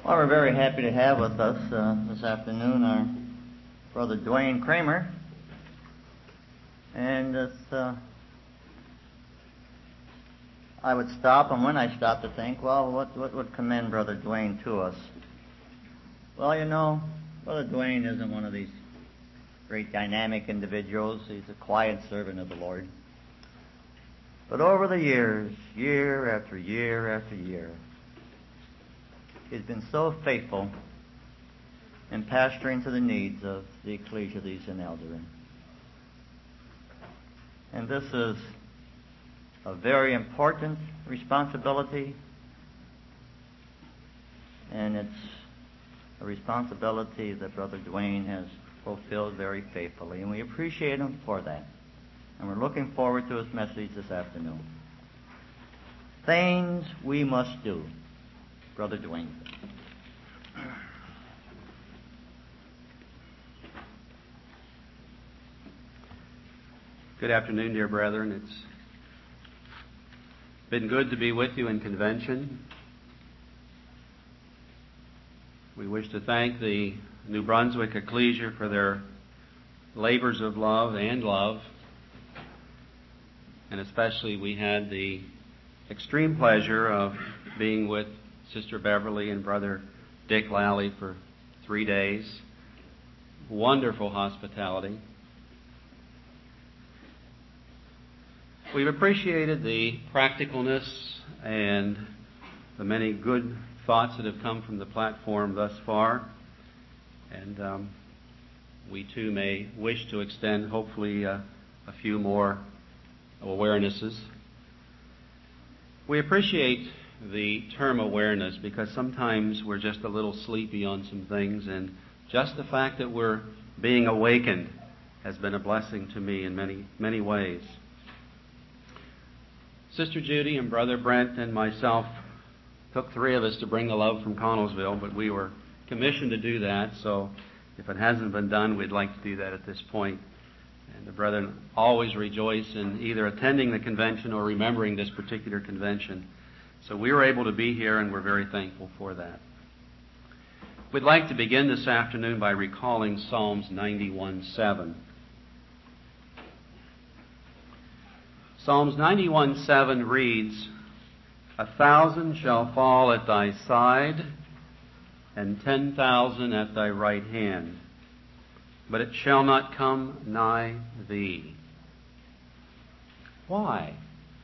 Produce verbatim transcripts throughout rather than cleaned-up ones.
Well, we're very happy to have with us uh, this afternoon our brother Dwayne Kramer. And it's, uh, I would stop, and when I stop to think, well, what, what would commend Brother Dwayne to us? Well, you know, Brother Dwayne isn't one of these great dynamic individuals. He's a quiet servant of the Lord. But over the years, year after year after year, he's been so faithful in pastoring to the needs of the ecclesia that he's an elder in. And this is a very important responsibility, and it's a responsibility that Brother Dwayne has fulfilled very faithfully, and we appreciate him for that. And we're looking forward to his message this afternoon. Things we must do. Brother Dwayne. Good afternoon, dear brethren. It's been good to be with you in convention. We wish to thank the New Brunswick Ecclesia for their labors of love and love. And especially we had the extreme pleasure of being with Sister Beverly and Brother Dick Lally for three days. Wonderful hospitality. We've appreciated the practicalness and the many good thoughts that have come from the platform thus far. And um, we too may wish to extend hopefully uh, a few more awarenesses. We appreciate the term awareness because sometimes we're just a little sleepy on some things, and just the fact that we're being awakened has been a blessing to me in many, many ways. Sister Judy and Brother Brent and myself took three of us to bring the love from Connellsville, but we were commissioned to do that, so if it hasn't been done, we'd like to do that at this point. And the brethren always rejoice in either attending the convention or remembering this particular convention. So we were able to be here, and we're very thankful for that. We'd like to begin this afternoon by recalling Psalms ninety-one seven. Psalms ninety-one seven reads, "A thousand shall fall at thy side, and ten thousand at thy right hand, but it shall not come nigh thee." Why?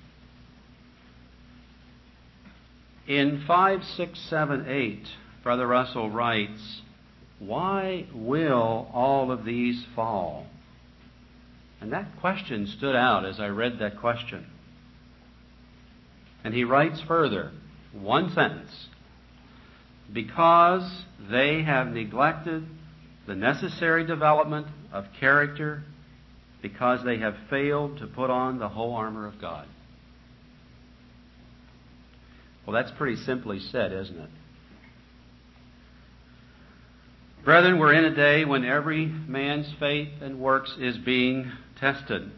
In five, six, seven, eight, Brother Russell writes, "Why will all of these fall?" And that question stood out as I read that question. And he writes further, one sentence, "Because they have neglected the necessary development of character, because they have failed to put on the whole armor of God." Well, that's pretty simply said, isn't it? Brethren, we're in a day when every man's faith and works is being tested.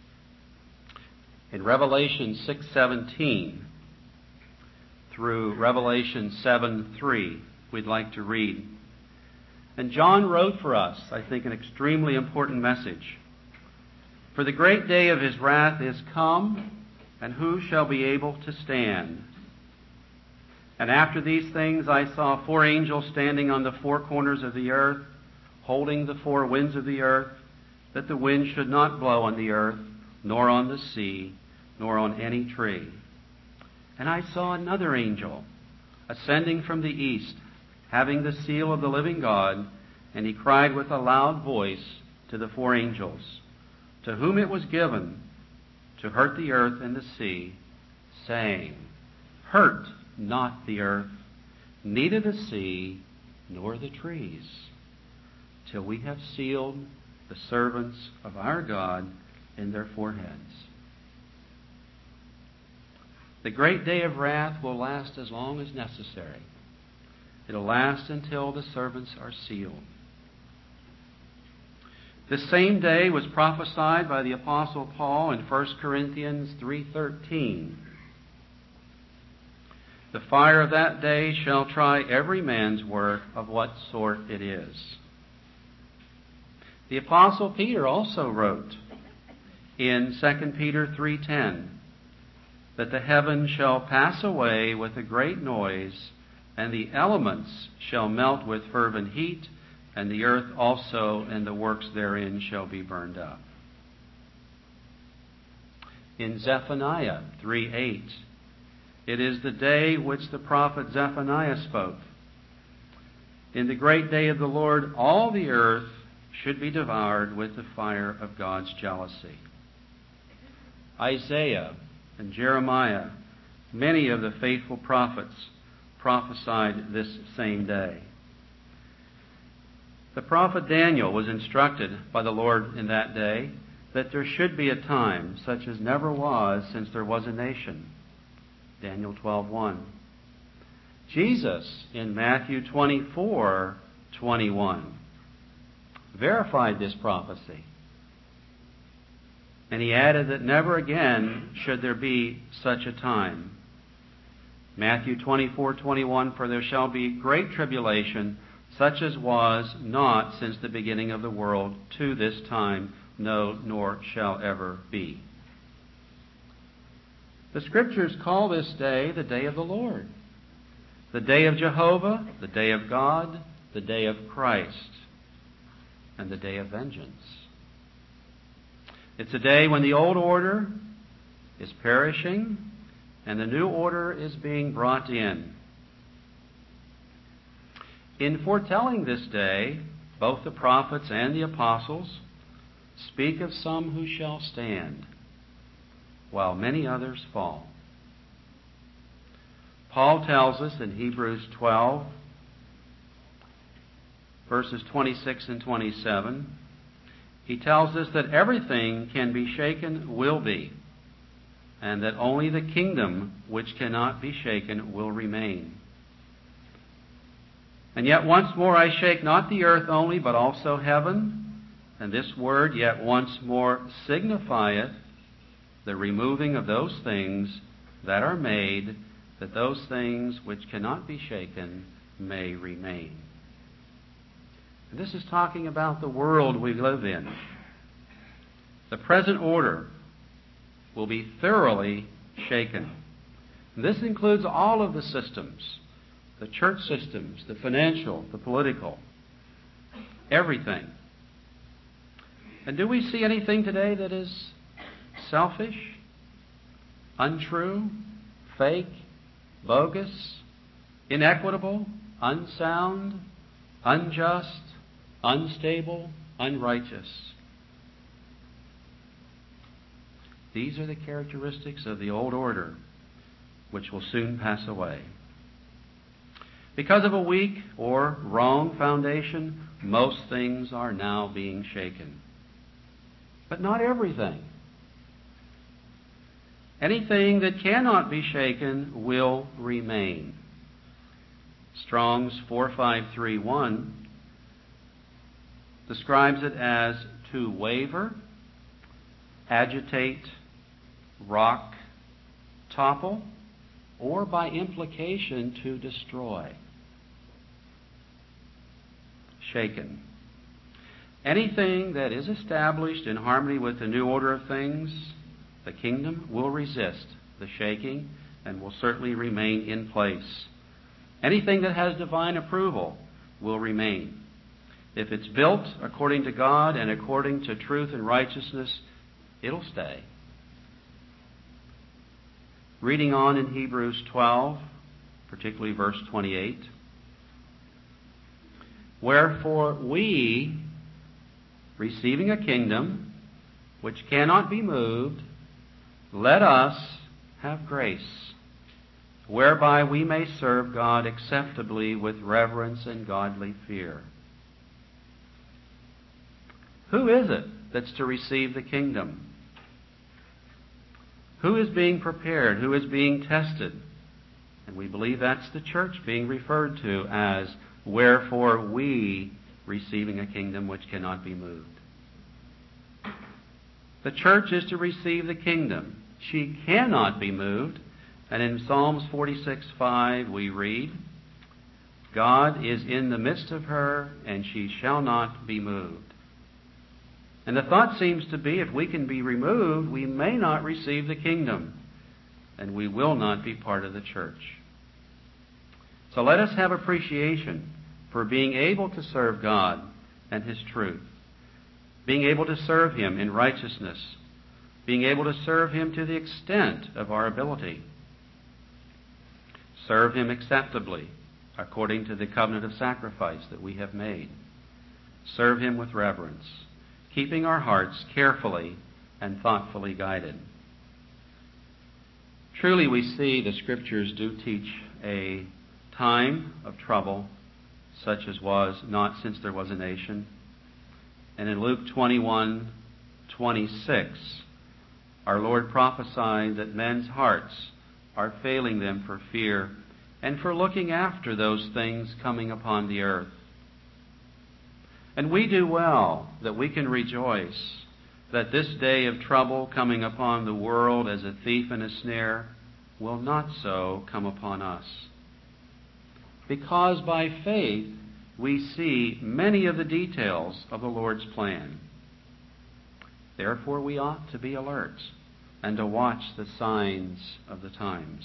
In Revelation six seventeen through Revelation seven three, we'd like to read. And John wrote for us, I think, an extremely important message. "For the great day of his wrath is come, and who shall be able to stand? And after these things I saw four angels standing on the four corners of the earth, holding the four winds of the earth, that the wind should not blow on the earth, nor on the sea, nor on any tree. And I saw another angel ascending from the east, having the seal of the living God, and he cried with a loud voice to the four angels, to whom it was given to hurt the earth and the sea, saying, Hurt not the earth, neither the sea, nor the trees, till we have sealed the servants of our God in their foreheads." The great day of wrath will last as long as necessary. It'll last until the servants are sealed. This same day was prophesied by the Apostle Paul in First Corinthians three thirteen. The fire of that day shall try every man's work of what sort it is. The Apostle Peter also wrote in Second Peter three ten that the heavens shall pass away with a great noise, and the elements shall melt with fervent heat, and the earth also and the works therein shall be burned up. In Zephaniah three eight, it is the day which the prophet Zephaniah spoke. In the great day of the Lord, all the earth should be devoured with the fire of God's jealousy. Isaiah and Jeremiah, many of the faithful prophets, prophesied this same day. The prophet Daniel was instructed by the Lord in that day that there should be a time such as never was since there was a nation. Daniel twelve one. Jesus in Matthew twenty-four twenty-one verified this prophecy. And he added that never again should there be such a time. Matthew twenty-four twenty-one, for there shall be great tribulation, such as was not since the beginning of the world to this time, no, nor shall ever be. The Scriptures call this day the day of the Lord, the day of Jehovah, the day of God, the day of Christ, and the day of vengeance. It's a day when the old order is perishing and the new order is being brought in. In foretelling this day, both the prophets and the apostles speak of some who shall stand, while many others fall. Paul tells us in Hebrews twelve, verses twenty-six and twenty-seven, he tells us that everything can be shaken will be, and that only the kingdom which cannot be shaken will remain. And yet once more I shake not the earth only, but also heaven. And this word, yet once more, signifieth the removing of those things that are made, that those things which cannot be shaken may remain. And this is talking about the world we live in. The present order will be thoroughly shaken. And this includes all of the systems, the church systems, the financial, the political, everything. And do we see anything today that is selfish, untrue, fake, bogus, inequitable, unsound, unjust, unstable, unrighteous? These are the characteristics of the old order, which will soon pass away. Because of a weak or wrong foundation, most things are now being shaken. But not everything. Anything that cannot be shaken will remain. Strong's four five three one describes it as to waver, agitate, rock, topple, or by implication to destroy. Shaken. Anything that is established in harmony with the new order of things, the kingdom, will resist the shaking and will certainly remain in place. Anything that has divine approval will remain. If it's built according to God and according to truth and righteousness, it'll stay. Reading on in Hebrews twelve, particularly verse twenty-eight. Wherefore we, receiving a kingdom which cannot be moved, let us have grace, whereby we may serve God acceptably with reverence and godly fear. Who is it that's to receive the kingdom? Who is being prepared? Who is being tested? And we believe that's the church being referred to as, wherefore we, receiving a kingdom which cannot be moved. The church is to receive the kingdom. She cannot be moved And in Psalms forty-six five we read, God is in the midst of her, and she shall not be moved. And the thought seems to be, if we can be removed, we may not receive the kingdom, and we will not be part of the church. So let us have appreciation for being able to serve God and His truth, being able to serve Him in righteousness, being able to serve Him to the extent of our ability, serve Him acceptably according to the covenant of sacrifice that we have made, serve Him with reverence, keeping our hearts carefully and thoughtfully guided. Truly we see the Scriptures do teach a time of trouble such as was not since there was a nation. And in Luke twenty-one twenty-six, our Lord prophesied that men's hearts are failing them for fear and for looking after those things coming upon the earth. And we do well that we can rejoice that this day of trouble coming upon the world as a thief and a snare will not so come upon us. Because by faith we see many of the details of the Lord's plan. Therefore we ought to be alert and to watch the signs of the times.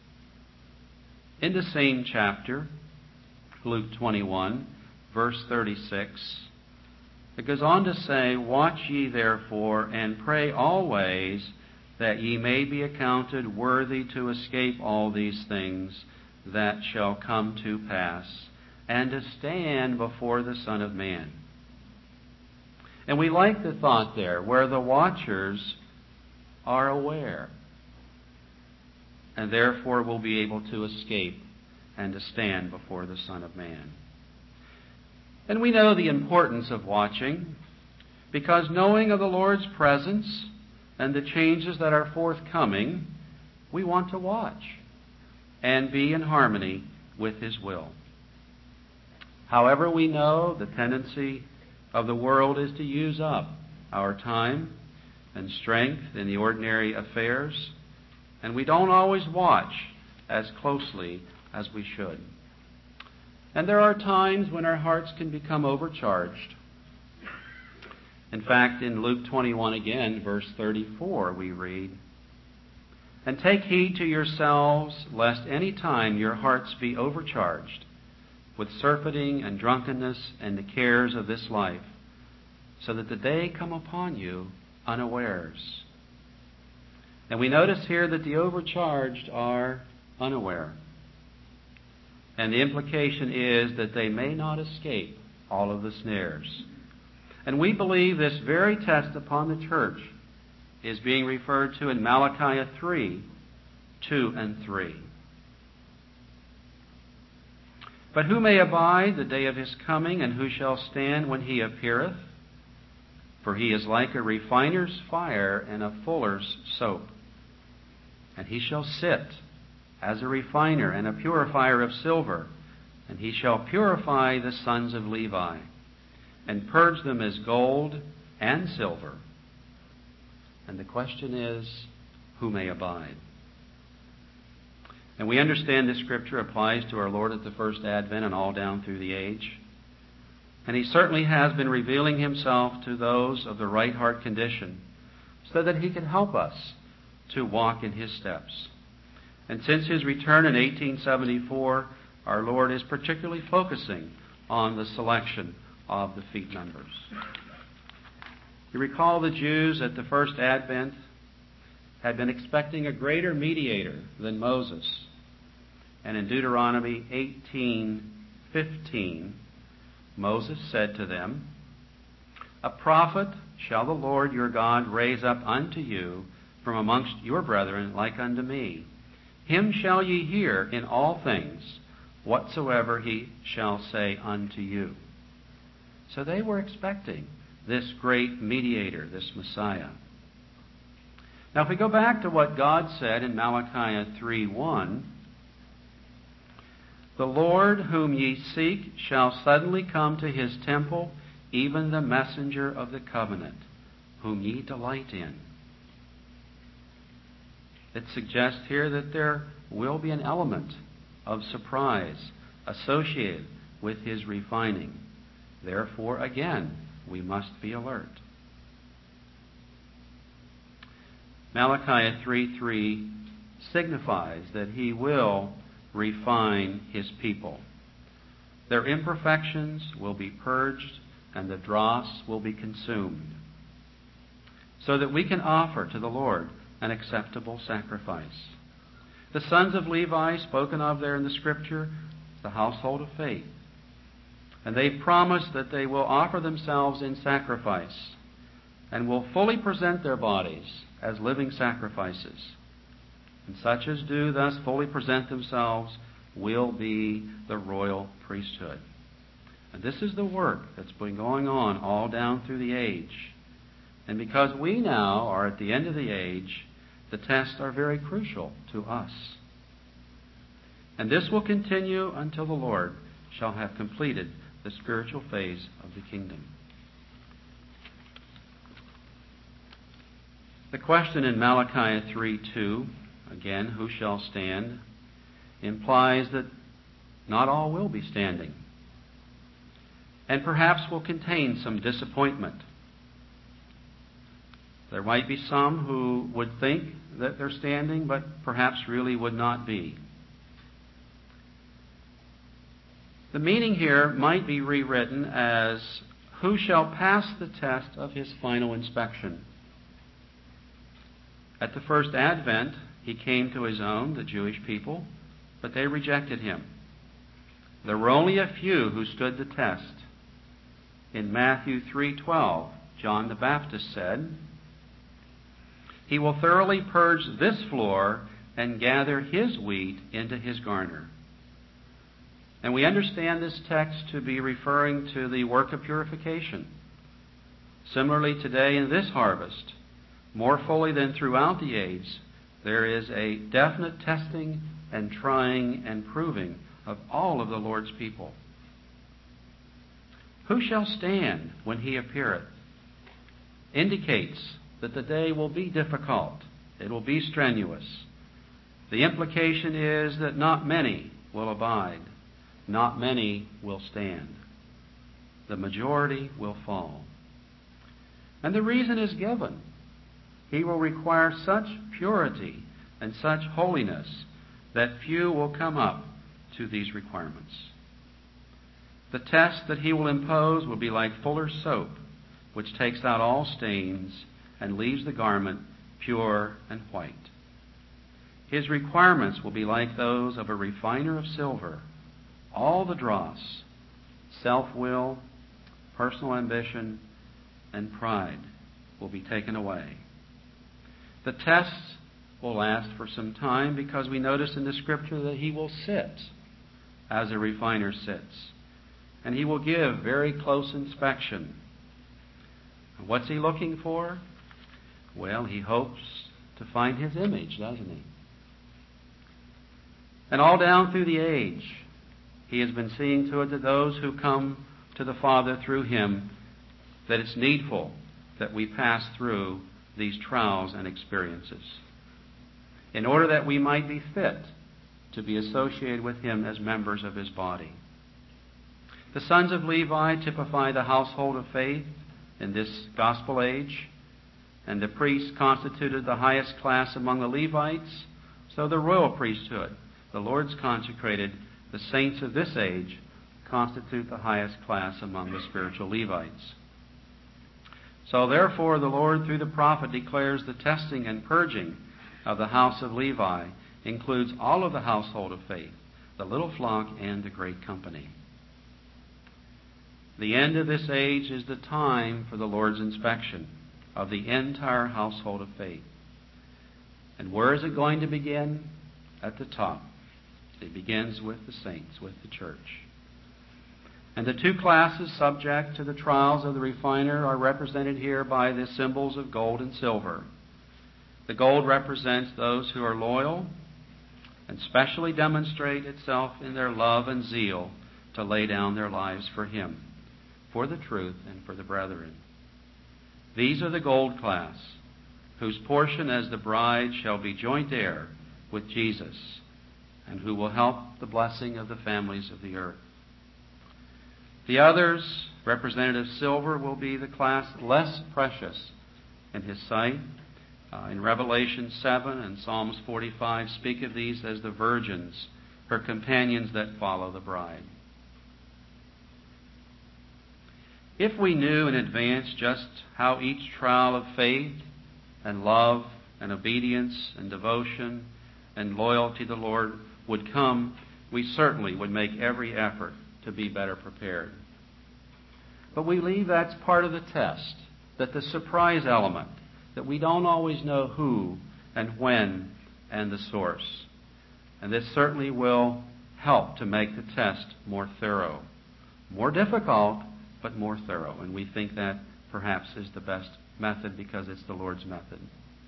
In the same chapter, Luke twenty-one, verse thirty-six, it goes on to say, Watch ye therefore, and pray always, that ye may be accounted worthy to escape all these things that shall come to pass, and to stand before the Son of Man. And we like the thought there, where the watchers are aware, and therefore will be able to escape and to stand before the Son of Man. And we know the importance of watching, because knowing of the Lord's presence and the changes that are forthcoming, we want to watch and be in harmony with His will. However, we know the tendency of the world is to use up our time and strength in the ordinary affairs, and we don't always watch as closely as we should. And there are times when our hearts can become overcharged. In fact, in Luke twenty-one again, verse thirty-four, we read, And take heed to yourselves, lest any time your hearts be overcharged with surfeiting and drunkenness and the cares of this life, so that the day come upon you unawares. And we notice here that the overcharged are unaware. And the implication is that they may not escape all of the snares. And we believe this very test upon the church is being referred to in Malachi three, two and three. But who may abide the day of His coming, and who shall stand when He appeareth? For He is like a refiner's fire and a fuller's soap. And He shall sit as a refiner and a purifier of silver, and He shall purify the sons of Levi, and purge them as gold and silver. And the question is, who may abide? And we understand this Scripture applies to our Lord at the first advent and all down through the age. And He certainly has been revealing Himself to those of the right heart condition so that He can help us to walk in His steps. And since His return in eighteen seventy-four, our Lord is particularly focusing on the selection of the feet numbers. You recall the Jews at the first advent had been expecting a greater mediator than Moses. And in Deuteronomy eighteen fifteen, Moses said to them, A prophet shall the Lord your God raise up unto you from amongst your brethren like unto me. Him shall ye hear in all things, whatsoever He shall say unto you. So they were expecting this great mediator, this Messiah. Now if we go back to what God said in Malachi three one, The Lord whom ye seek shall suddenly come to His temple, even the messenger of the covenant, whom ye delight in. It suggests here that there will be an element of surprise associated with his refining. Therefore, again, we must be alert. Malachi three three signifies that he will refine his people. Their imperfections will be purged and the dross will be consumed, so that we can offer to the Lord an acceptable sacrifice. The sons of Levi, spoken of there in the Scripture, the household of faith. And they've promised that they will offer themselves in sacrifice and will fully present their bodies as living sacrifices. And such as do thus fully present themselves will be the royal priesthood. And this is the work that's been going on all down through the age. And because we now are at the end of the age, the tests are very crucial to us. And this will continue until the Lord shall have completed the spiritual phase of the kingdom. The question in Malachi three two, again, who shall stand, implies that not all will be standing, and perhaps will contain some disappointment. There might be some who would think that they're standing, but perhaps really would not be. The meaning here might be rewritten as, who shall pass the test of his final inspection? At the first advent, he came to his own, the Jewish people, but they rejected him. There were only a few who stood the test. In Matthew three twelve, John the Baptist said, "He will thoroughly purge this floor and gather his wheat into his garner." And we understand this text to be referring to the work of purification. Similarly, today in this harvest, more fully than throughout the age, there is a definite testing and trying and proving of all of the Lord's people. Who shall stand when he appeareth? Indicates that the day will be difficult. It will be strenuous. The implication is that not many will abide. Not many will stand. The majority will fall. And the reason is given. He will require such purity and such holiness that few will come up to these requirements. The test that he will impose will be like fuller's soap, which takes out all stains and leaves the garment pure and white. His requirements will be like those of a refiner of silver. All the dross, self-will, personal ambition, and pride will be taken away. The tests will last for some time because we notice in the Scripture that he will sit as a refiner sits. And he will give very close inspection. What's he looking for? Well, he hopes to find his image, doesn't he? And all down through the age, he has been seeing to it that those who come to the Father through him, that it's needful that we pass through these trials and experiences in order that we might be fit to be associated with him as members of his body. The sons of Levi typify the household of faith in this gospel age, and the priests constituted the highest class among the Levites, so the royal priesthood, the Lord's consecrated, the saints of this age, constitute the highest class among the spiritual Levites. So therefore the Lord through the prophet declares the testing and purging of the house of Levi includes all of the household of faith, the little flock and the great company. The end of this age is the time for the Lord's inspection of the entire household of faith. And where is it going to begin? At the top. It begins with the saints, with the church. And the two classes subject to the trials of the refiner are represented here by the symbols of gold and silver. The gold represents those who are loyal and specially demonstrate itself in their love and zeal to lay down their lives for him, for the truth and for the brethren. These are the gold class, whose portion as the bride shall be joint heir with Jesus and who will help the blessing of the families of the earth. The others, Representative Silver, will be the class less precious in his sight. Uh, in Revelation seven and Psalms forty-five speak of these as the virgins, her companions that follow the bride. If we knew in advance just how each trial of faith and love and obedience and devotion and loyalty to the Lord would come, we certainly would make every effort to be better prepared. But we believe that's part of the test, that the surprise element, that we don't always know who and when and the source. And this certainly will help to make the test more thorough. More difficult, but more thorough. And we think that perhaps is the best method because it's the Lord's method.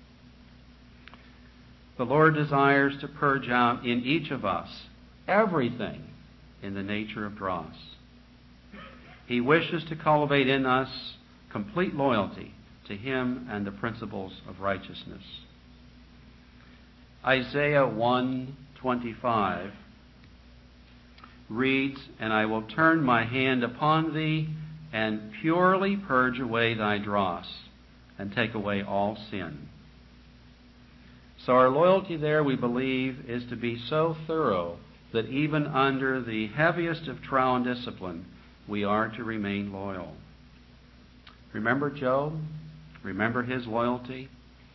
The Lord desires to purge out in each of us everything in the nature of dross. He wishes to cultivate in us complete loyalty to Him and the principles of righteousness. Isaiah one twenty-five reads, "And I will turn my hand upon thee, and purely purge away thy dross, and take away all sin." So our loyalty there, we believe, is to be so thorough that even under the heaviest of trial and discipline, we are to remain loyal. Remember Job? Remember his loyalty?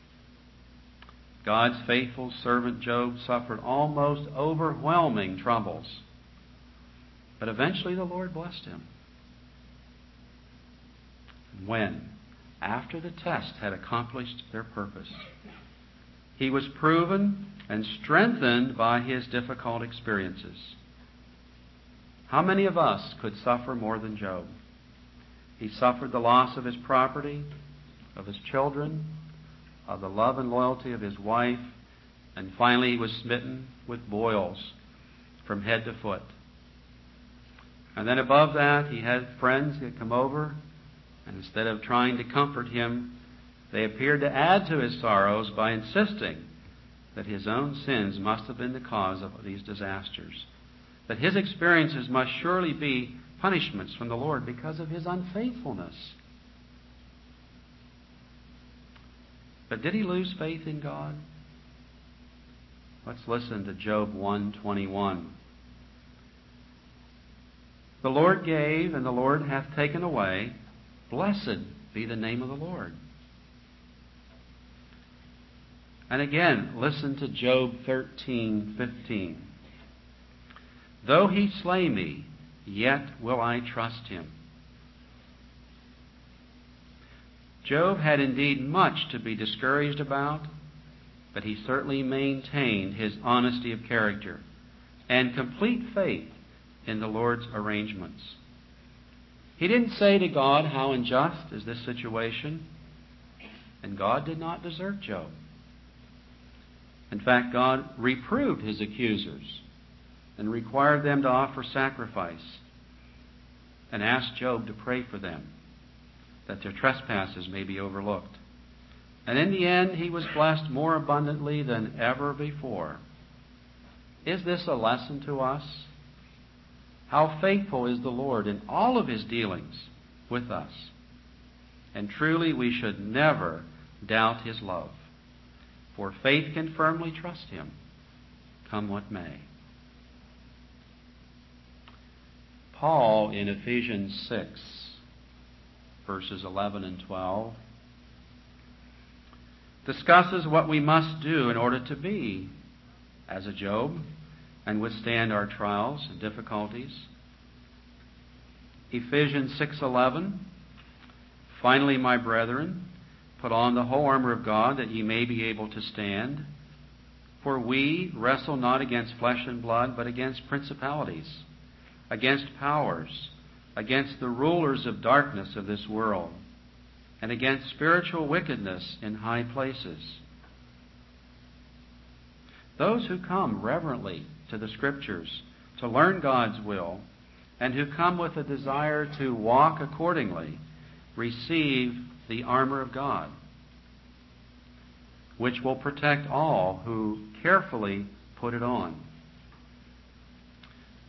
God's faithful servant Job suffered almost overwhelming troubles. But eventually the Lord blessed him. When? After the test had accomplished their purpose. He was proven and strengthened by his difficult experiences. How many of us could suffer more than Job? He suffered the loss of his property, of his children, of the love and loyalty of his wife, and finally he was smitten with boils from head to foot. And then above that, he had friends that come over, and instead of trying to comfort him, they appeared to add to his sorrows by insisting that his own sins must have been the cause of these disasters, that his experiences must surely be punishments from the Lord because of his unfaithfulness. But did he lose faith in God? Let's listen to Job one twenty-one. "The Lord gave, and the Lord hath taken away. Blessed be the name of the Lord." And again, listen to Job thirteen fifteen. "Though he slay me, yet will I trust him." Job had indeed much to be discouraged about, but he certainly maintained his honesty of character and complete faith in the Lord's arrangements. He didn't say to God, "How unjust is this situation?" And God did not desert Job. In fact, God reproved his accusers and required them to offer sacrifice and asked Job to pray for them, that their trespasses may be overlooked. And in the end, he was blessed more abundantly than ever before. Is this a lesson to us? How faithful is the Lord in all of his dealings with us. And truly, we should never doubt his love, for faith can firmly trust him, come what may. Paul in Ephesians six, verses eleven and twelve, discusses what we must do in order to be as a Job and withstand our trials and difficulties. Ephesians six eleven, "Finally, my brethren, put on the whole armor of God, that ye may be able to stand. For we wrestle not against flesh and blood, but against principalities, against powers, against the rulers of darkness of this world, and against spiritual wickedness in high places." Those who come reverently to the Scriptures to learn God's will, and who come with a desire to walk accordingly, receive the armor of God, which will protect all who carefully put it on.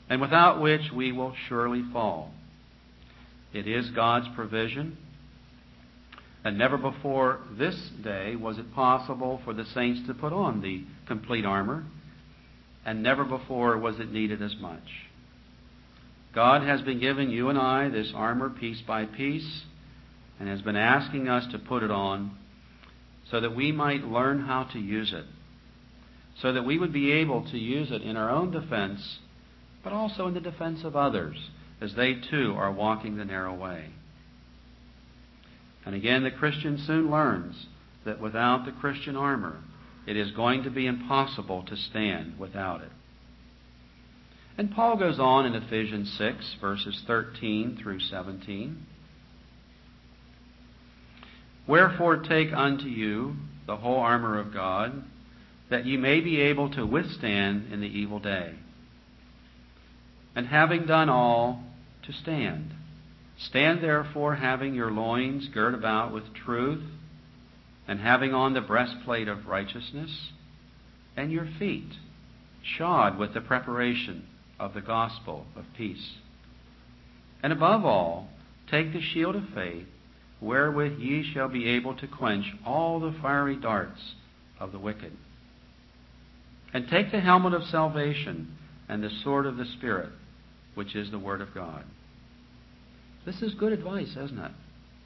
and without which we will surely fall. It is God's provision, and never before this day was it possible for the saints to put on the complete armor, and never before was it needed as much. God has been giving you and I this armor piece by piece, and has been asking us to put it on so that we might learn how to use it, so that we would be able to use it in our own defense, but also in the defense of others, as they too are walking the narrow way. And again, the Christian soon learns that without the Christian armor, it is going to be impossible to stand without it. And Paul goes on in Ephesians six, verses thirteen through seventeen. Wherefore take unto you the whole armor of God, that ye may be able to withstand in the evil day. And having done all, to stand. Stand therefore, having your loins girt about with truth, and having on the breastplate of righteousness, and your feet shod with the preparation of the gospel of peace. And above all, take the shield of faith, wherewith ye shall be able to quench all the fiery darts of the wicked. And take the helmet of salvation and the sword of the Spirit, which is the Word of God. This is good advice, isn't it?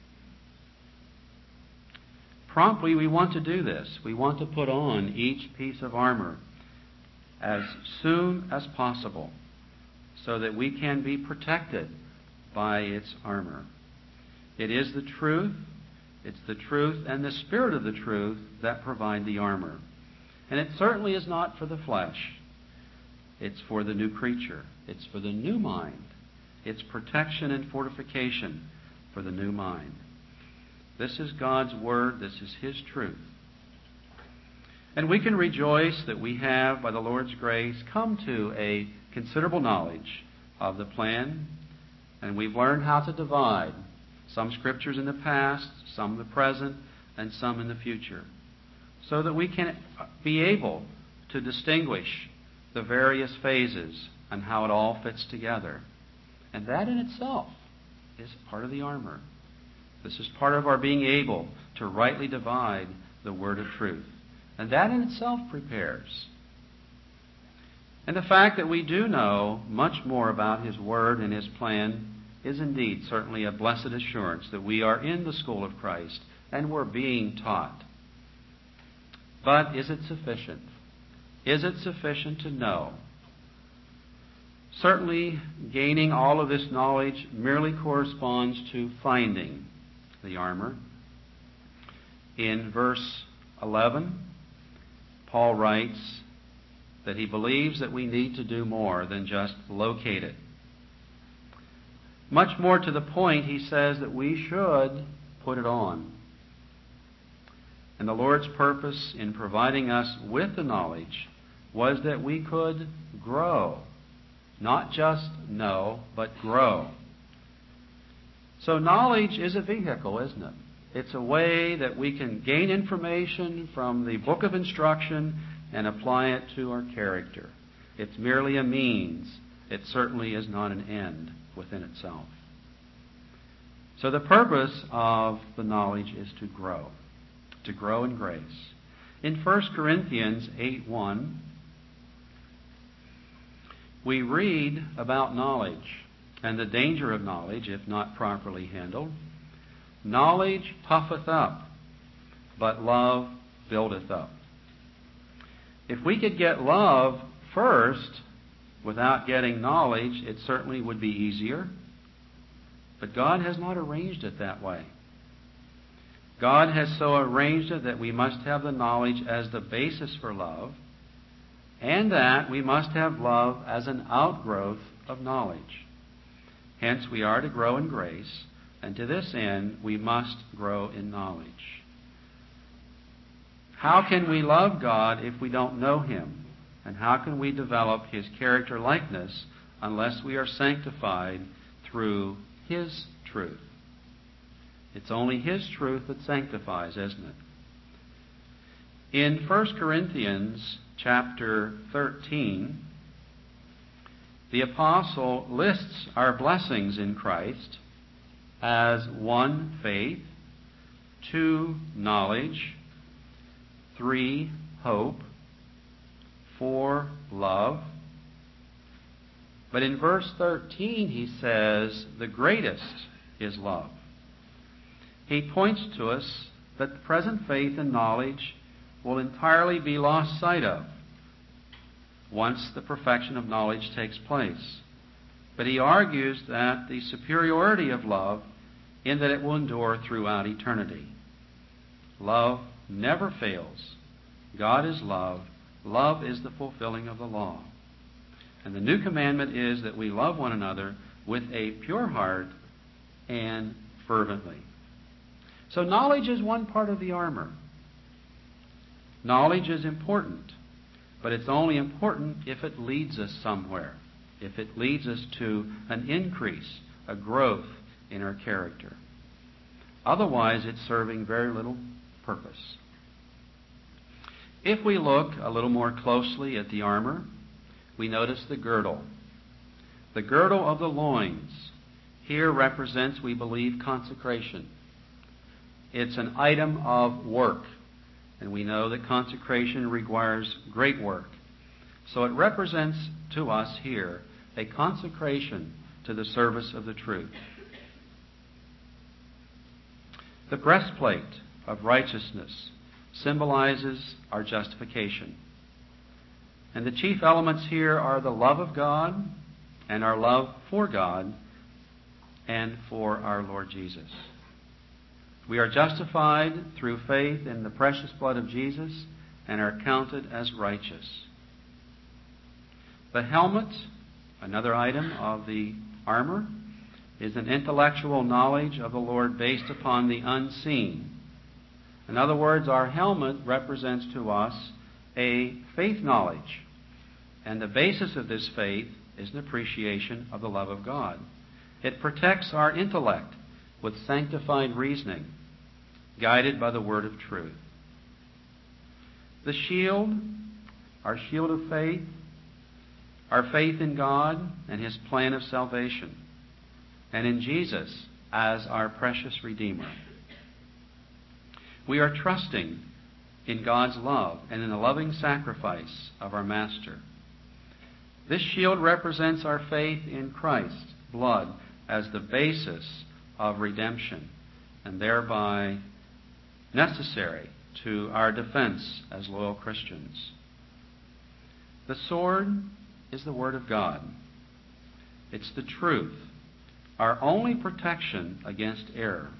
Promptly, we want to do this. We want to put on each piece of armor as soon as possible so that we can be protected by its armor. It is the truth, it's the truth and the Spirit of the truth that provide the armor. And it certainly is not for the flesh. It's for the new creature. It's for the new mind. It's protection and fortification for the new mind. This is God's Word. This is His truth. And we can rejoice that we have, by the Lord's grace, come to a considerable knowledge of the plan, and we've learned how to divide some scriptures in the past, some in the present, and some in the future, so that we can be able to distinguish the various phases and how it all fits together. And that in itself is part of the armor. This is part of our being able to rightly divide the word of truth. And that in itself prepares. And the fact that we do know much more about His Word and His plan is indeed certainly a blessed assurance that we are in the school of Christ and we're being taught. But is it sufficient? Is it sufficient to know? Certainly, gaining all of this knowledge merely corresponds to finding the armor. In verse eleven, Paul writes that he believes that we need to do more than just locate it. Much more to the point, he says that we should put it on. And the Lord's purpose in providing us with the knowledge was that we could grow. Not just know, but grow. So knowledge is a vehicle, isn't it? It's a way that we can gain information from the book of instruction and apply it to our character. It's merely a means. It certainly is not an end within itself. So the purpose of the knowledge is to grow, to grow in grace. In First Corinthians eight one, we read about knowledge and the danger of knowledge if not properly handled. Knowledge puffeth up, but love buildeth up. If we could get love first without getting knowledge, it certainly would be easier. But God has not arranged it that way. God has so arranged it that we must have the knowledge as the basis for love, and that we must have love as an outgrowth of knowledge. Hence, we are to grow in grace, and to this end, we must grow in knowledge. How can we love God if we don't know Him? And how can we develop His character likeness unless we are sanctified through His truth? It's only His truth that sanctifies, isn't it? In First Corinthians chapter thirteen, the apostle lists our blessings in Christ as one, faith, two, knowledge, three, hope, four, love. But in verse thirteen he says the greatest is love. He points to us that the present faith and knowledge will entirely be lost sight of once the perfection of knowledge takes place. But he argues that the superiority of love in that it will endure throughout eternity. Love never fails. God is love. Love is the fulfilling of the law. And the new commandment is that we love one another with a pure heart and fervently. So knowledge is one part of the armor. Knowledge is important, but it's only important if it leads us somewhere, if it leads us to an increase, a growth in our character. Otherwise, it's serving very little purpose. If we look a little more closely at the armor, we notice the girdle. The girdle of the loins here represents, we believe, consecration. It's an item of work, and we know that consecration requires great work. So it represents to us here a consecration to the service of the truth. The breastplate of righteousness symbolizes our justification. And the chief elements here are the love of God and our love for God and for our Lord Jesus. We are justified through faith in the precious blood of Jesus and are counted as righteous. The helmet, another item of the armor, is an intellectual knowledge of the Lord based upon the unseen. In other words, our helmet represents to us a faith knowledge. And the basis of this faith is an appreciation of the love of God. It protects our intellect with sanctified reasoning, guided by the word of truth. The shield, our shield of faith, our faith in God and His plan of salvation, and in Jesus as our precious Redeemer. We are trusting in God's love and in the loving sacrifice of our Master. This shield represents our faith in Christ's blood as the basis of redemption and thereby necessary to our defense as loyal Christians. The sword is the Word of God. It's the truth, our only protection against error.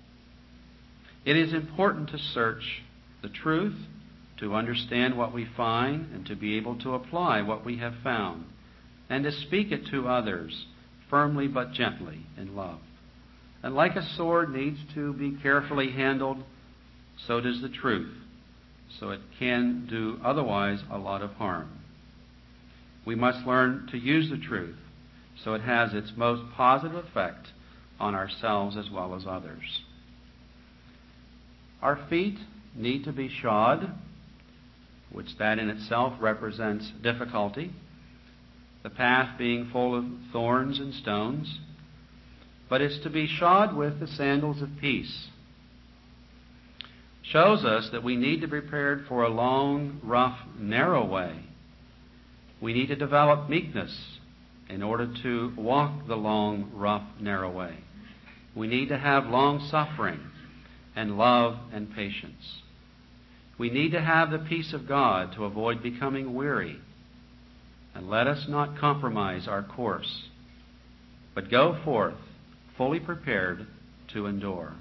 It is important to search the truth, to understand what we find, and to be able to apply what we have found, and to speak it to others firmly but gently in love. And like a sword needs to be carefully handled, so does the truth, so it can do otherwise a lot of harm. We must learn to use the truth so it has its most positive effect on ourselves as well as others. Our feet need to be shod, which that in itself represents difficulty, the path being full of thorns and stones, but it's to be shod with the sandals of peace. Shows us that we need to be prepared for a long, rough, narrow way. We need to develop meekness in order to walk the long, rough, narrow way. We need to have long suffering and love and patience. We need to have the peace of God to avoid becoming weary. And let us not compromise our course, but go forth fully prepared to endure.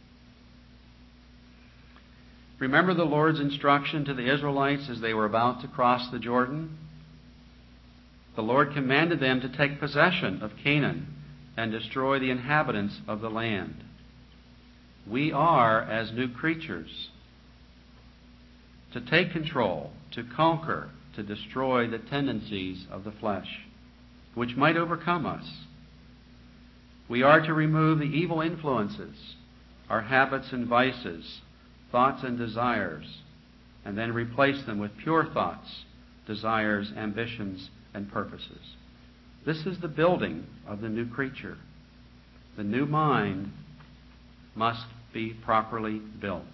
Remember the Lord's instruction to the Israelites as they were about to cross the Jordan? The Lord commanded them to take possession of Canaan and destroy the inhabitants of the land. We are, as new creatures, to take control, to conquer, to destroy the tendencies of the flesh, which might overcome us. We are to remove the evil influences, our habits and vices, thoughts and desires, and then replace them with pure thoughts, desires, ambitions, and purposes. This is the building of the new creature. The new mind must be properly built.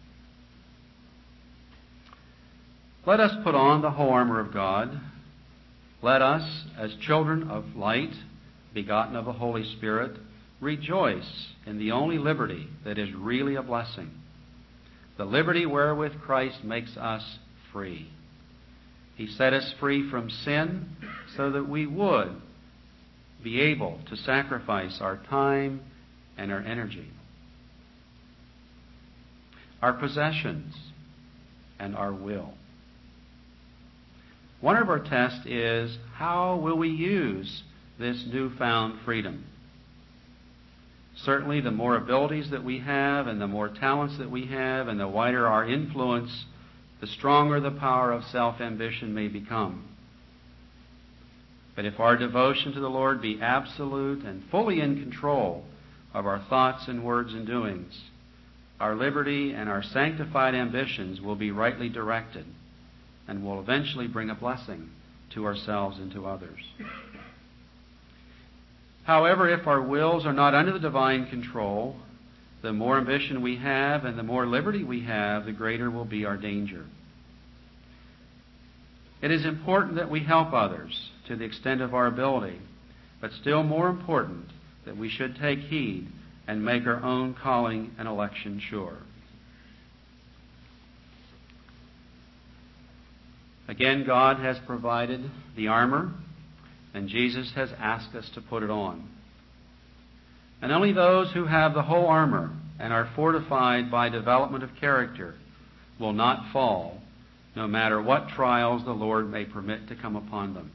Let us put on the whole armor of God. Let us, as children of light, begotten of the Holy Spirit, rejoice in the only liberty that is really a blessing, the liberty wherewith Christ makes us free. He set us free from sin so that we would be able to sacrifice our time and our energy, our possessions, and our will. One of our tests is, how will we use this newfound freedom? Certainly, the more abilities that we have and the more talents that we have and the wider our influence, the stronger the power of self-ambition may become. But if our devotion to the Lord be absolute and fully in control of our thoughts and words and doings, our liberty and our sanctified ambitions will be rightly directed and will eventually bring a blessing to ourselves and to others. However, if our wills are not under the divine control, the more ambition we have and the more liberty we have, the greater will be our danger. It is important that we help others to the extent of our ability, but still more important that we should take heed and make our own calling and election sure. Again, God has provided the armor, and Jesus has asked us to put it on. And only those who have the whole armor and are fortified by development of character will not fall, no matter what trials the Lord may permit to come upon them.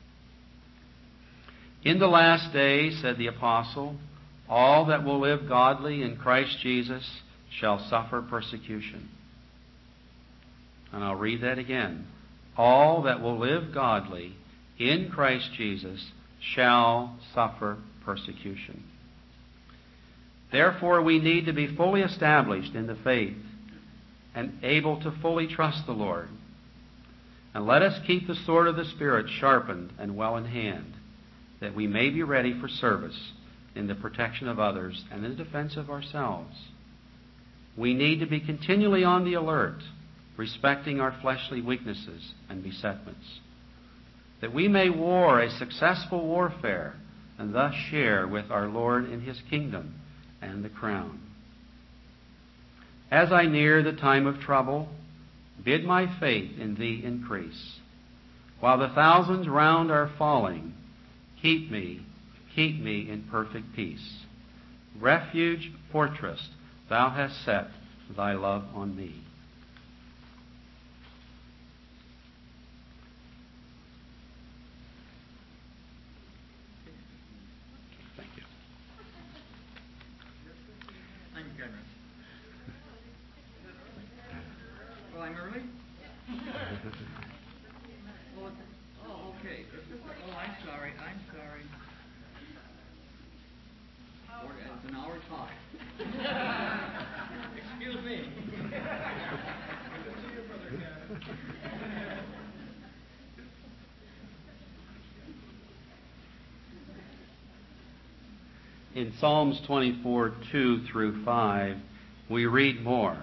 In the last days, said the apostle, all that will live godly in Christ Jesus shall suffer persecution. And I'll read that again. All that will live godly in Christ Jesus shall suffer persecution. Therefore, we need to be fully established in the faith and able to fully trust the Lord. And let us keep the sword of the Spirit sharpened and well in hand, that we may be ready for service in the protection of others and in the defense of ourselves. We need to be continually on the alert, respecting our fleshly weaknesses and besetments, that we may war a successful warfare and thus share with our Lord in His kingdom and the crown. As I near the time of trouble, bid my faith in Thee increase. While the thousands round are falling, keep me, keep me in perfect peace. Refuge, fortress, Thou hast set Thy love on me. Thank you. I'm generous. Well, I'm early? Well, it's, oh, okay. Oh, I'm sorry. I'm sorry. Or, it's an hour talk. Excuse me. In Psalms twenty-four, two through five, we read more.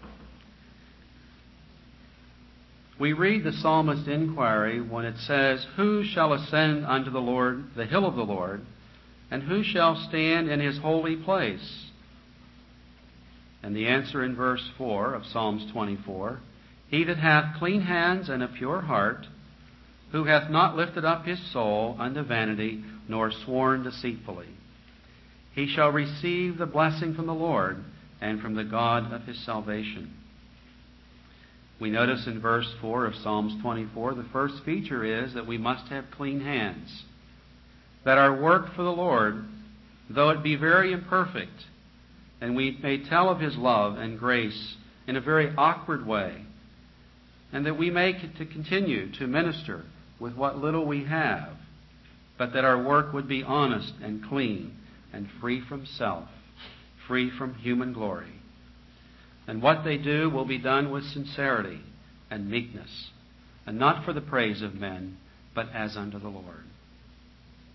We read the psalmist's inquiry when it says, "Who shall ascend unto the Lord, the hill of the Lord, and who shall stand in His holy place?" And the answer in verse four of Psalms twenty-four, "He that hath clean hands and a pure heart, who hath not lifted up his soul unto vanity, nor sworn deceitfully. He shall receive the blessing from the Lord and from the God of his salvation." We notice in verse four of Psalms twenty-four, the first feature is that we must have clean hands. That our work for the Lord, though it be very imperfect, and we may tell of His love and grace in a very awkward way, and that we may to continue to minister with what little we have, but that our work would be honest and clean and free from self, free from human glory. And what they do will be done with sincerity and meekness, and not for the praise of men, but as unto the Lord.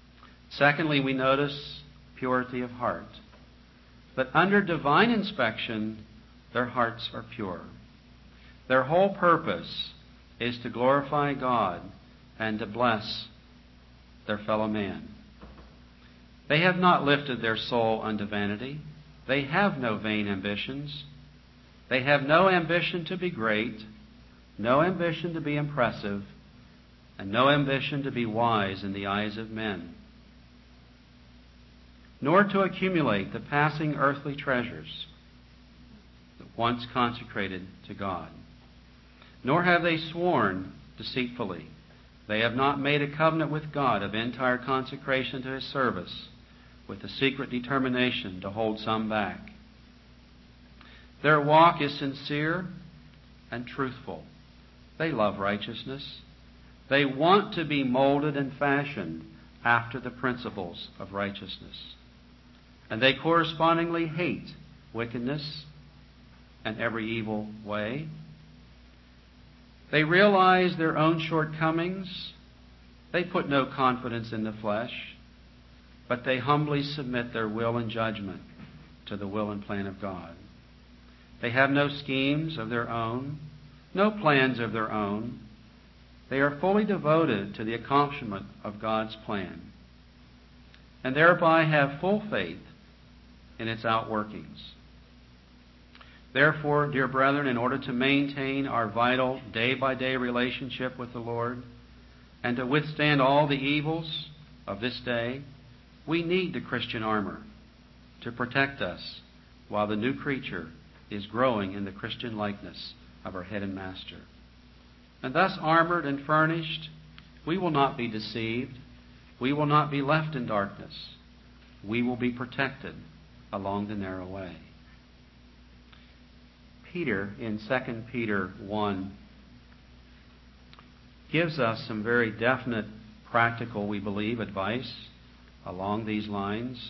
Secondly, we notice purity of heart. But under divine inspection, their hearts are pure. Their whole purpose is to glorify God and to bless their fellow man. They have not lifted their soul unto vanity. They have no vain ambitions. They have no ambition to be great, no ambition to be impressive, and no ambition to be wise in the eyes of men, nor to accumulate the passing earthly treasures that once consecrated to God. Nor have they sworn deceitfully. They have not made a covenant with God of entire consecration to His service, with a secret determination to hold some back. Their walk is sincere and truthful. They love righteousness. They want to be molded and fashioned after the principles of righteousness. And they correspondingly hate wickedness and every evil way. They realize their own shortcomings. They put no confidence in the flesh, but they humbly submit their will and judgment to the will and plan of God. They have no schemes of their own, no plans of their own. They are fully devoted to the accomplishment of God's plan, and thereby have full faith in its outworkings. Therefore, dear brethren, in order to maintain our vital day-by-day relationship with the Lord and to withstand all the evils of this day, we need the Christian armor to protect us while the new creature is growing in the Christian likeness of our head and master. And thus armored and furnished, we will not be deceived. We will not be left in darkness. We will be protected along the narrow way. Peter, in Second Peter one, gives us some very definite, practical, we believe, advice along these lines.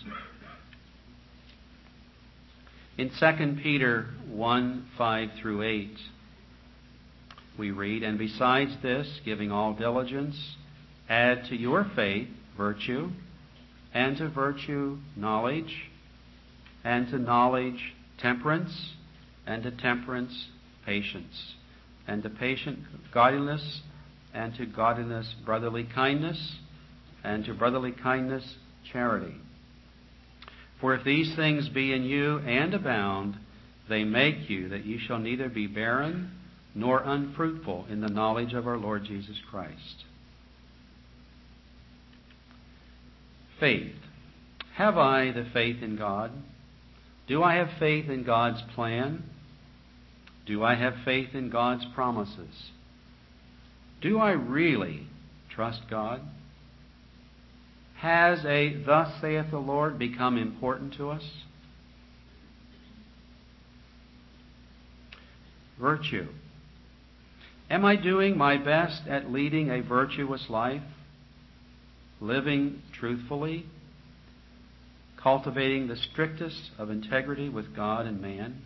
In Second Peter one, five through eight, we read, "And besides this, giving all diligence, add to your faith virtue, and to virtue knowledge, and to knowledge temperance, and to temperance patience, and to patience godliness, and to godliness brotherly kindness, and to brotherly kindness charity. For if these things be in you and abound, they make you that you shall neither be barren nor unfruitful in the knowledge of our Lord Jesus Christ." Faith. Have I the faith in God? Do I have faith in God's plan? Do I have faith in God's promises? Do I really trust God? Has a "thus saith the Lord" become important to us? Virtue. Am I doing my best at leading a virtuous life, living truthfully, cultivating the strictest of integrity with God and man?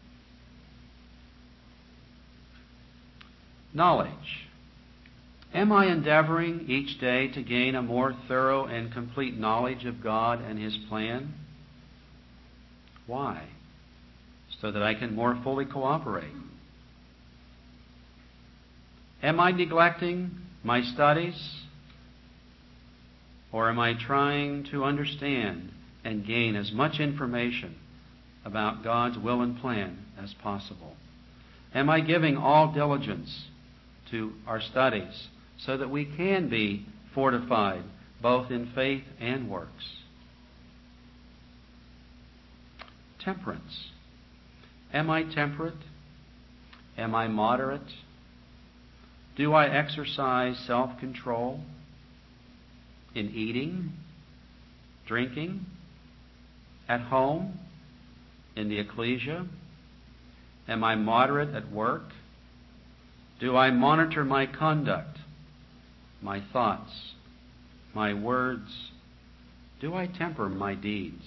Knowledge. Am I endeavoring each day to gain a more thorough and complete knowledge of God and His plan? Why? So that I can more fully cooperate. Am I neglecting my studies? Or am I trying to understand and gain as much information about God's will and plan as possible? Am I giving all diligence to our studies so that we can be fortified both in faith and works? Temperance. Am I temperate? Am I moderate? Do I exercise self-control in eating, drinking, at home, in the ecclesia? Am I moderate at work? Do I monitor my conduct, my thoughts, my words? Do I temper my deeds?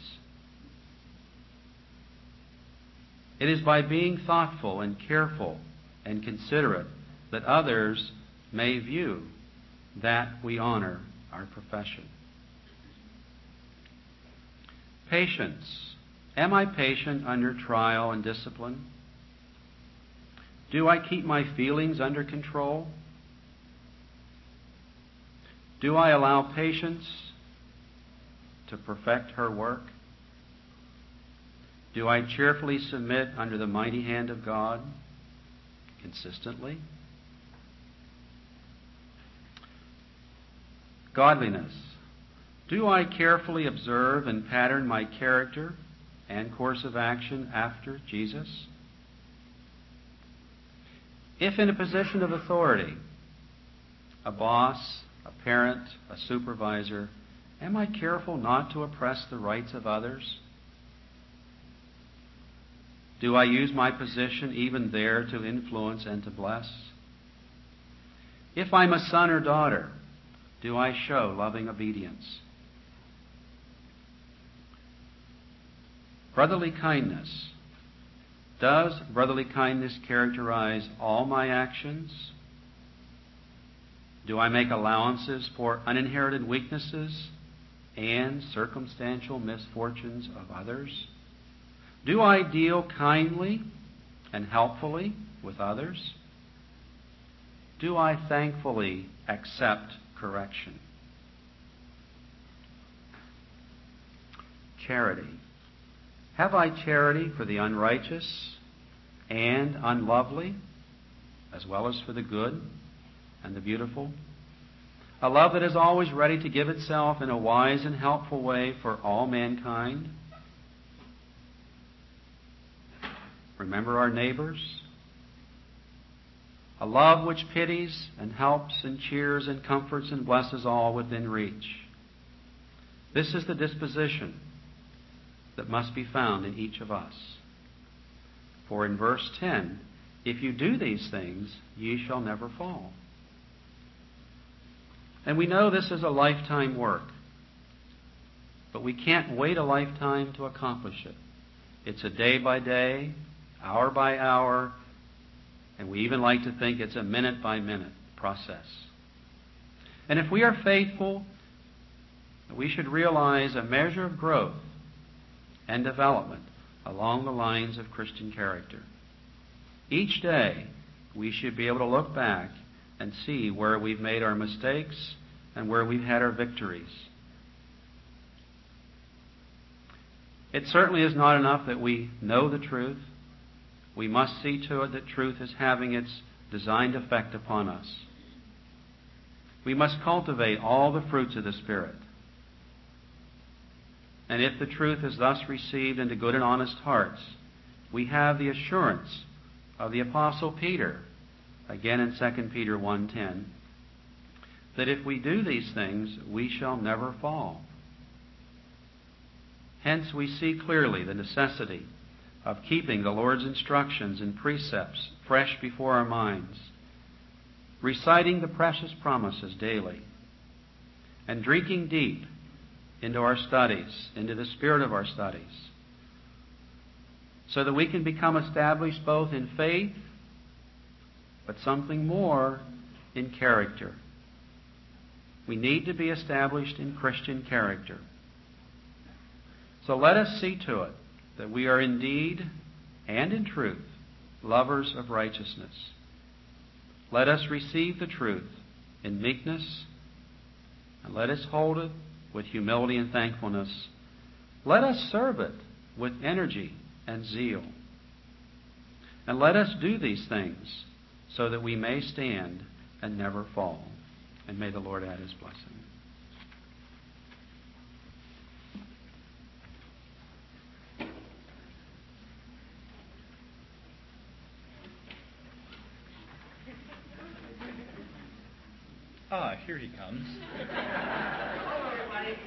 It is by being thoughtful and careful and considerate that others may view that we honor our profession. Patience. Am I patient under trial and discipline? Do I keep my feelings under control? Do I allow patience to perfect her work? Do I cheerfully submit under the mighty hand of God consistently? Godliness. Do I carefully observe and pattern my character and course of action after Jesus? If in a position of authority, a boss, a parent, a supervisor, am I careful not to oppress the rights of others? Do I use my position even there to influence and to bless? If I'm a son or daughter, do I show loving obedience? Brotherly kindness. Does brotherly kindness characterize all my actions? Do I make allowances for uninherited weaknesses and circumstantial misfortunes of others? Do I deal kindly and helpfully with others? Do I thankfully accept correction? Charity. Have I charity for the unrighteous and unlovely, as well as for the good and the beautiful? A love that is always ready to give itself in a wise and helpful way for all mankind. Remember our neighbors. A love which pities and helps and cheers and comforts and blesses all within reach. This is the disposition that must be found in each of us. For in verse ten, if you do these things, ye shall never fall. And we know this is a lifetime work, but we can't wait a lifetime to accomplish it. It's a day by day, hour by hour, and we even like to think it's a minute by minute process. And if we are faithful, we should realize a measure of growth and development along the lines of Christian character. Each day, we should be able to look back and see where we've made our mistakes and where we've had our victories. It certainly is not enough that we know the truth. We must see to it that truth is having its designed effect upon us. We must cultivate all the fruits of the Spirit. And if the truth is thus received into good and honest hearts, we have the assurance of the Apostle Peter, again in Second Peter one ten, that if we do these things, we shall never fall. Hence we see clearly the necessity of keeping the Lord's instructions and precepts fresh before our minds, reciting the precious promises daily, and drinking deep into our studies, into the spirit of our studies, so that we can become established both in faith, but something more, in character. We need to be established in Christian character. So let us see to it that we are indeed and in truth lovers of righteousness. Let us receive the truth in meekness, and let us hold it with humility and thankfulness. Let us serve it with energy and zeal. And let us do these things so that we may stand and never fall. And may the Lord add His blessing. Ah, here he comes. Hello, everybody.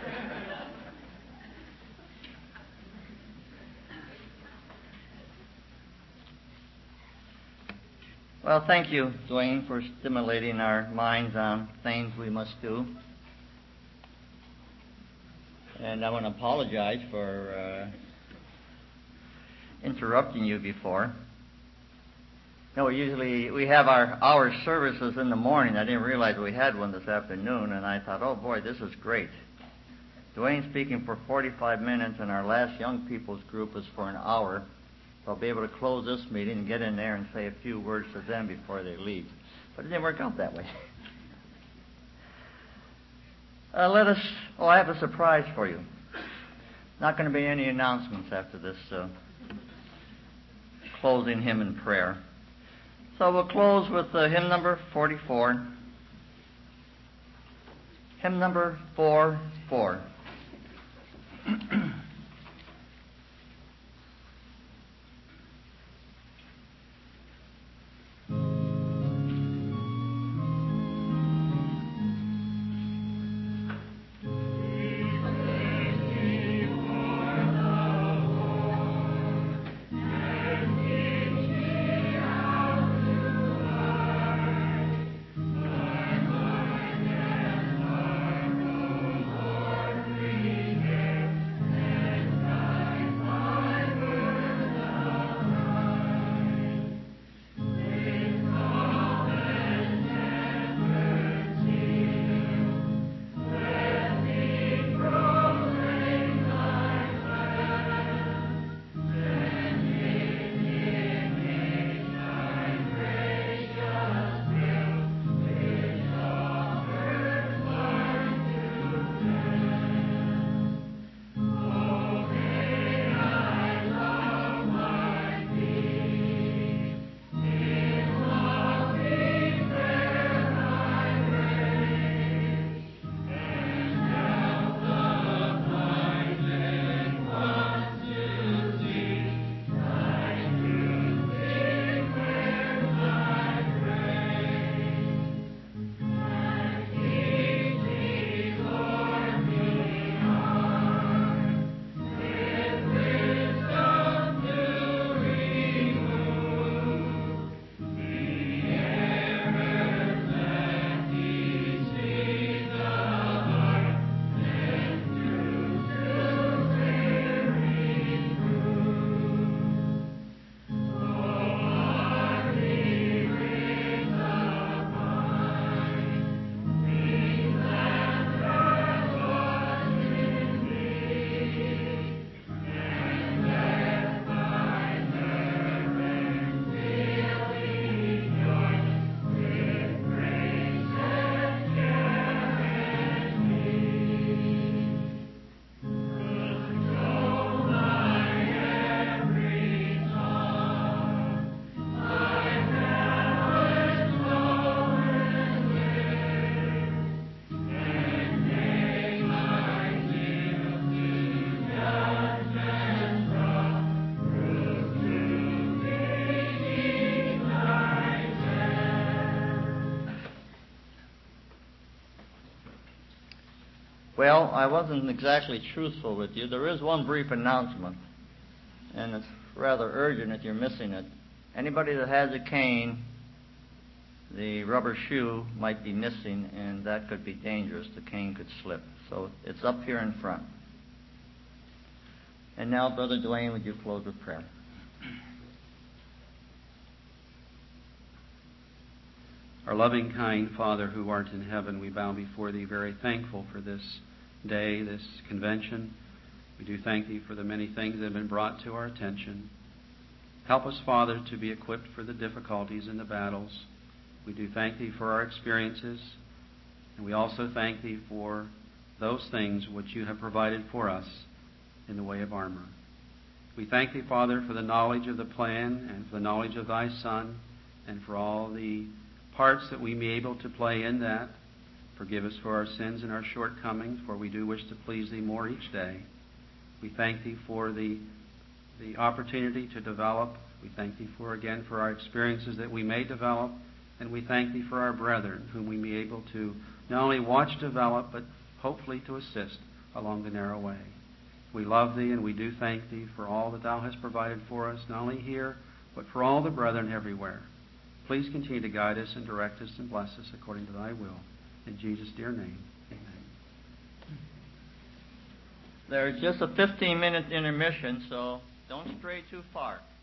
Well, thank you, Dwayne, for stimulating our minds on things we must do. And I want to apologize for uh, interrupting you before. No, we usually we have our hour services in the morning. I didn't realize we had one this afternoon, and I thought, oh boy, this is great. Dwayne's speaking for forty-five minutes, and our last young people's group is for an hour. So I'll be able to close this meeting and get in there and say a few words to them before they leave. But it didn't work out that way. uh, let us... Oh, I have a surprise for you. Not going to be any announcements after this uh, closing hymn and prayer. So we'll close with uh, hymn number forty-four. Hymn number four four. Well, I wasn't exactly truthful with you. There is one brief announcement, and it's rather urgent if you're missing it. Anybody that has a cane, the rubber shoe might be missing, and that could be dangerous. The cane could slip. So it's up here in front. And now, Brother Dwayne, would you close with prayer? Our loving, kind Father who art in heaven, we bow before Thee very thankful for this day, this convention. We do thank Thee for the many things that have been brought to our attention. Help us, Father, to be equipped for the difficulties and the battles. We do thank Thee for our experiences, and we also thank Thee for those things which You have provided for us in the way of armor. We thank Thee, Father, for the knowledge of the plan and for the knowledge of Thy Son and for all the parts that we may be able to play in that. Forgive us for our sins and our shortcomings, for we do wish to please Thee more each day. We thank Thee for the, the opportunity to develop. We thank Thee for, again, for our experiences that we may develop. And we thank Thee for our brethren, whom we may be able to not only watch develop, but hopefully to assist along the narrow way. We love Thee, and we do thank Thee for all that Thou hast provided for us, not only here, but for all the brethren everywhere. Please continue to guide us and direct us and bless us according to Thy will. In Jesus' dear name, amen. There's just a fifteen-minute intermission, so don't stray too far.